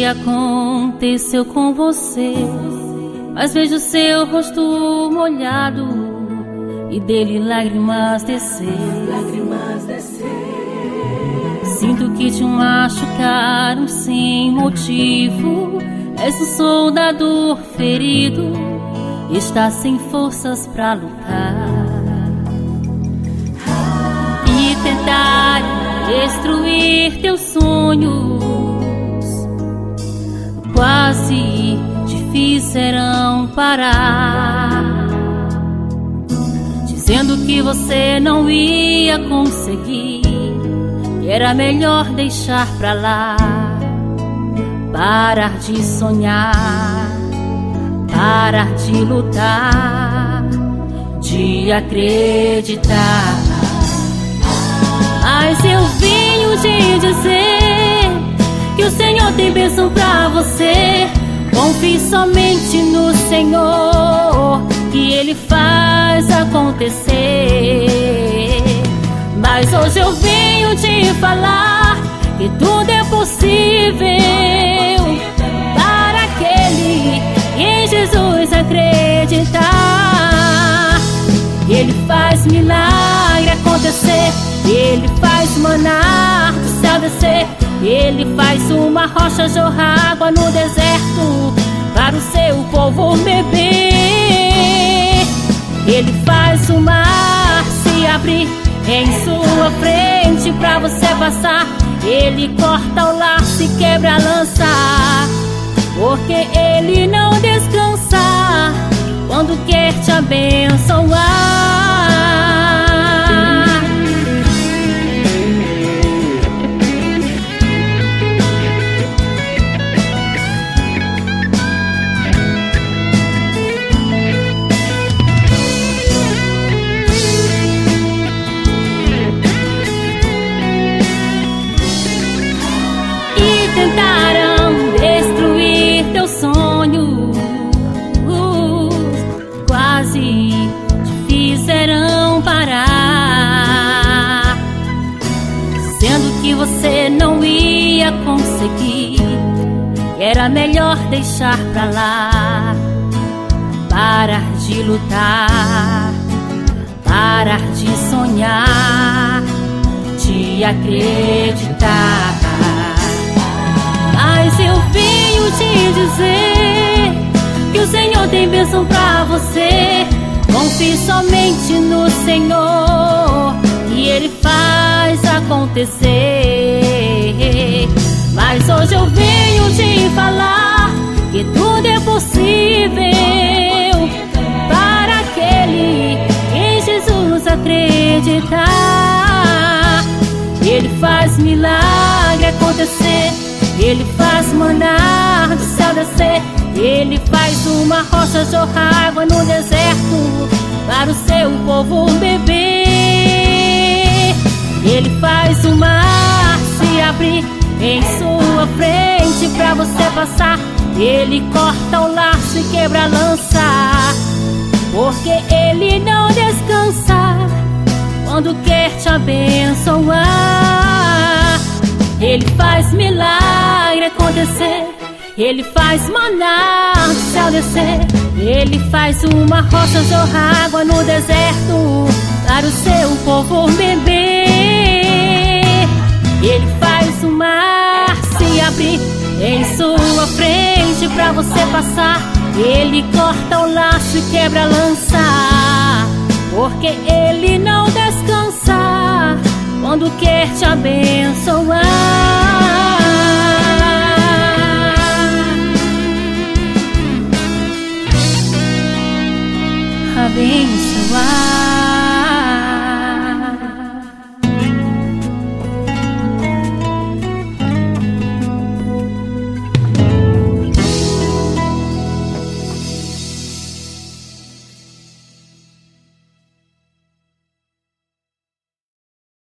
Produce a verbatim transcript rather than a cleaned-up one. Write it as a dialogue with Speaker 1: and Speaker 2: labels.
Speaker 1: que aconteceu com você, mas vejo seu rosto molhado e dele lágrimas descer.
Speaker 2: Lágrimas descer.
Speaker 1: Sinto que te machucaram sem motivo. És um soldado ferido, está sem forças pra lutar. E tentar destruir teus sonhos quase te fizeram parar, dizendo que você não ia conseguir, que era melhor deixar pra lá. Parar de sonhar, parar de lutar, de acreditar. Mas eu venho te dizer que o Senhor tem bênção pra você. Confie somente no Senhor, que Ele faz acontecer. Mas hoje eu venho te falar que tudo é possível para aquele que em Jesus acreditar. Ele faz milagre acontecer, Ele faz maná do céu descer, Ele faz uma rocha jorrar água no deserto para o seu povo beber. Ele faz o mar se abrir em sua frente pra você passar. Ele corta o laço e quebra a lança, porque Ele não descansa quando quer te abençoar. Tentaram destruir teus sonhos, quase te fizeram parar, dizendo que você não ia conseguir, que era melhor deixar pra lá. Parar de lutar, parar de sonhar, de acreditar. Mas eu venho te dizer que o Senhor tem bênção pra você. Confie somente no Senhor, que Ele faz acontecer. Mas hoje eu venho te falar que tudo é possível para aquele que em Jesus acreditar. Ele faz milagre acontecer, Ele faz maná do céu descer, Ele faz uma rocha jorrar água no deserto para o seu povo beber. Ele faz o mar se abrir em sua frente pra você passar. Ele corta o laço e quebra a lança, porque Ele não descansa quando quer te abençoar. Ele faz milagre acontecer, Ele faz maná do céu descer, Ele faz uma rocha jorrar água no deserto para o seu povo beber. Ele faz o mar se abrir em sua frente pra você passar. Ele corta o laço e quebra a lança, porque Ele não descansa quando quer te abençoar.